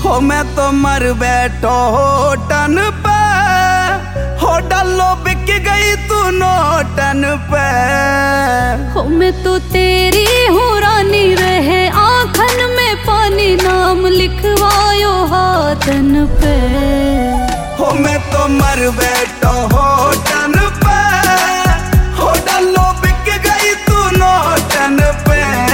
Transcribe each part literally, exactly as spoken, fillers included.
हो मैं तो मर बैठो होटन पे, हो डालो बिक गई तू नोटन पे। हो मैं तो तेरी हूँ रानी, रहे आँखन में पानी, नाम लिखवायो हाथन पे। हो मैं तो मर बैठो होटन पे, हो डालो बिक गई तू नोटन पे।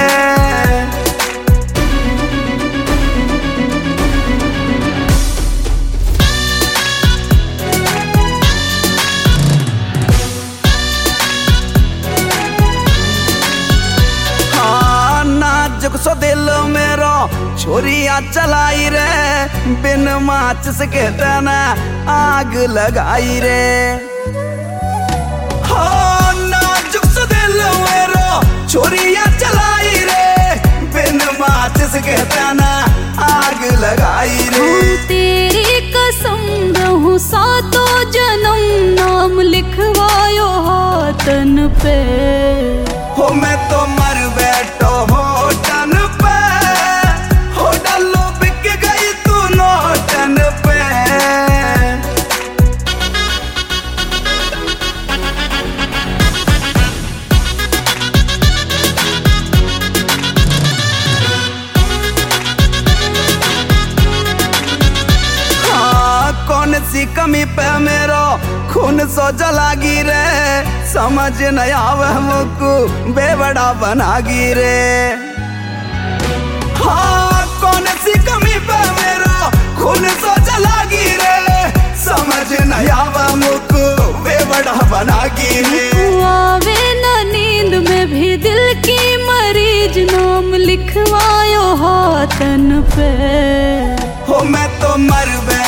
नाजुक सो दिल मेरो छोरिया चलाई रे, बिन माचिस के तना आग लगाई रे। हो नाजुक सो दिल मेरो छोरिया चलाई रे, बिन माचिस के तना आग लगाई रे। तेरी कसम रहूं सातों जन्म, नाम लिखवायो हाथन पे। हो मैं तो मर बैठो होटन पे, हो डालो बिक गई तू नोटन पे। हाँ कौन सी कमी पे मेरो खून सो जलागी रे, समझ नहीं आवे मुझको बेवड़ा बनागी रे। हाँ कौन सी कमी पे मेरा खून सो जलागी रे, समझ नहीं आवे मुझको बेवड़ा बनागी रे। आवे न नींद में भी दिल की मरीज, नाम लिखवायो हाथन पे। हो मैं तो मर बैठो